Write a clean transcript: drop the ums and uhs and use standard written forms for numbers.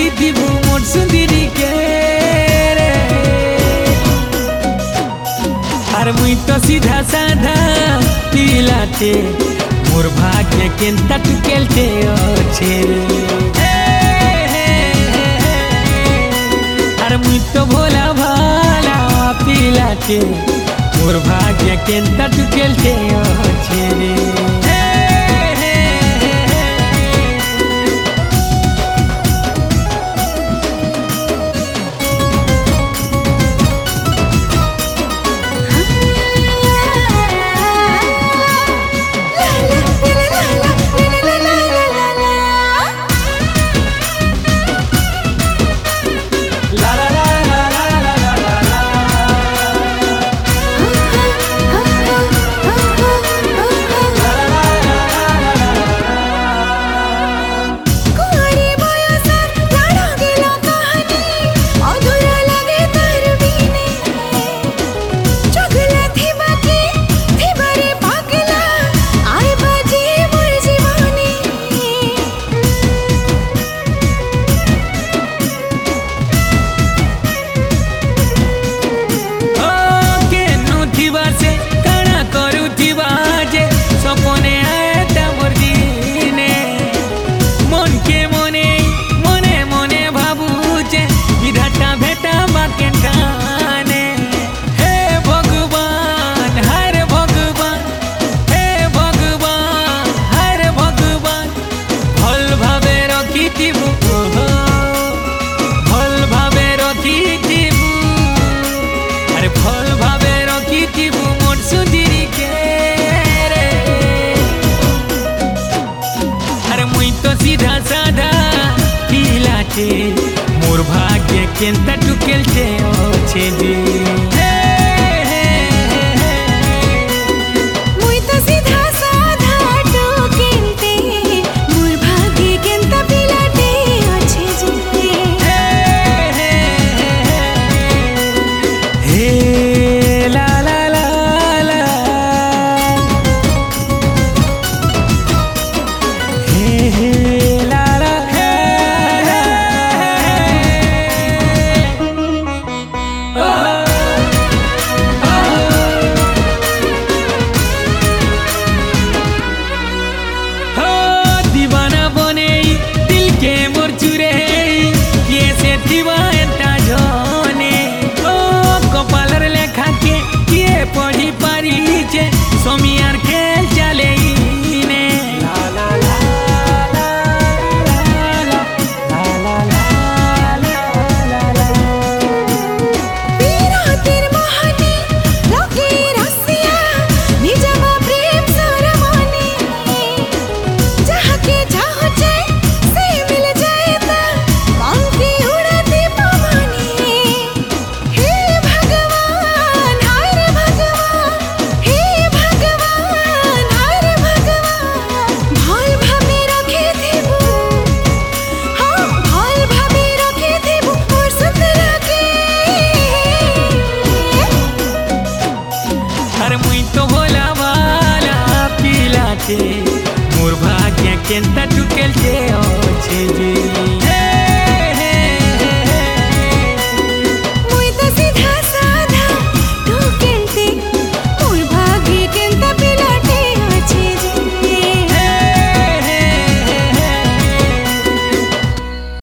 रखिथिबु मोर सुंदरी के रे। आर मुई तो सीधा साधा पिलाते मोर भाग्य केनता टुकेलते अच्छे रे। आर मुई तो भोला भाला पिलाते मोर भाग्य केनता टुकेलते अच्छे रे। सीधा साधा पिलाते मोर भाग्य केनता टुकेलते अच्छे रे। मुई तो सीधा साधा टुकेलते मोर भाग्य केनता पिलाते अच्छे रे। हे ला ला ला ला हे पढ़ी पारी जे सोमियार खेल चले ने। ला ला ला ला ला ला ला ला ला। पीरा तेर महानी लोके रसिया निजमा प्रेम सरमानी जहाँ के चाहो जाए से मिल जाए ता पंखी उड़ाते पवानी। हे भगवान हाय रे भगवान, हे भगवान हाय रे भगवान, भोल भावे रखे थेबू, हाँ भोल भावे रखे थेबू मोर सुंदरा के। अरे मुई तो भोला भाला पिलाते मोर भाग्य केनता टुकेलते अच्छे रे।